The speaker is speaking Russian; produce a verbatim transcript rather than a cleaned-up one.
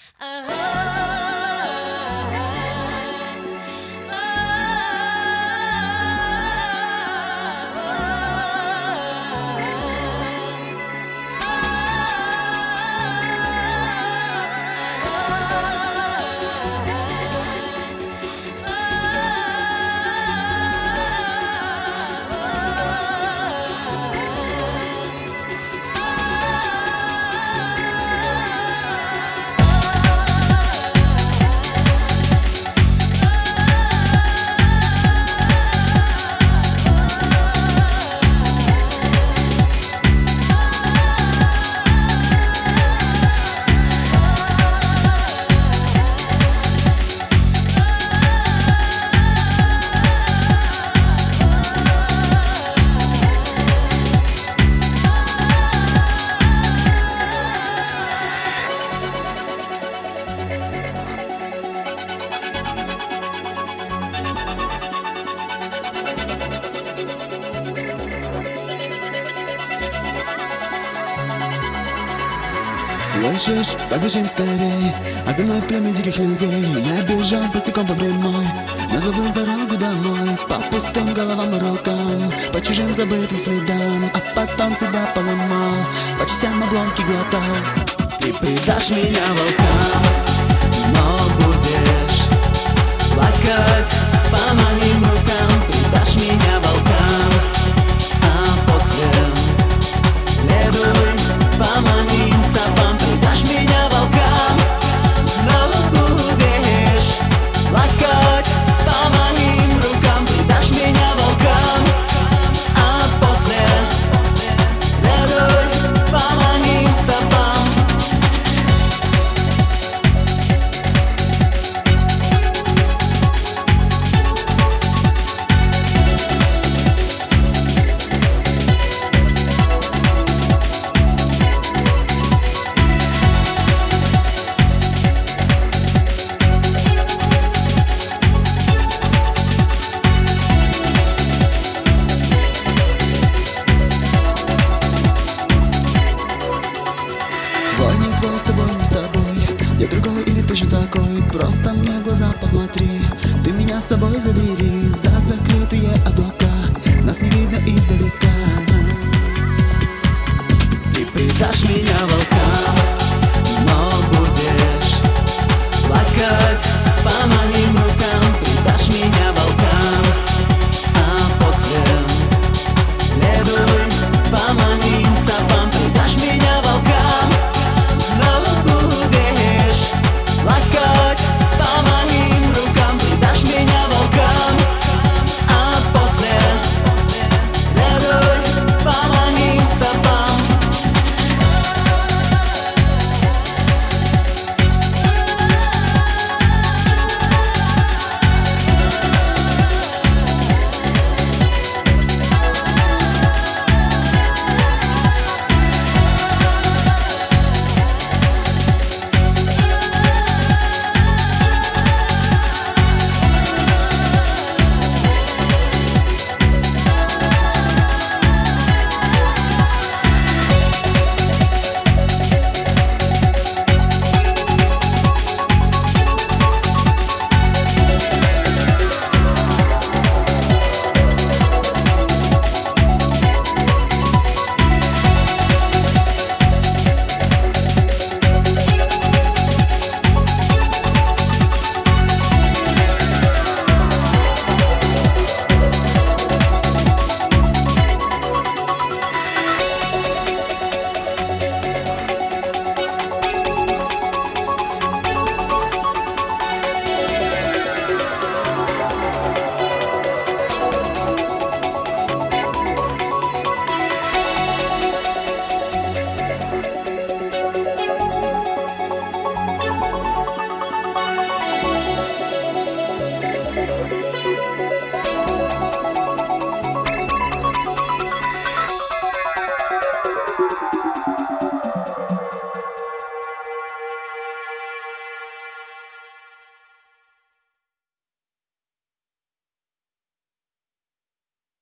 Слышишь, побежим скорей, а за мной племя диких людей. Я бежал босиком по прямой, но забыл дорогу домой. По пустым головам и рукам, по чужим забытым следам. А потом себя поломал, по частям обломки глотал. Ты предашь меня волкам, но будешь плакать по моим рукам. Предашь меня волкам, а после следуй по моим стопам. Предашь меня волкам, но будешь плакать по моим рукам. Предашь меня волкам, а после следуй по моим стопам. Твой не твой, с тобой не с тобой. Я другой или ты же такой? Просто мне в глаза посмотри. Ты меня с собой забери за закрытые облака. Нас не видно издалека. Ты предашь меня волкам.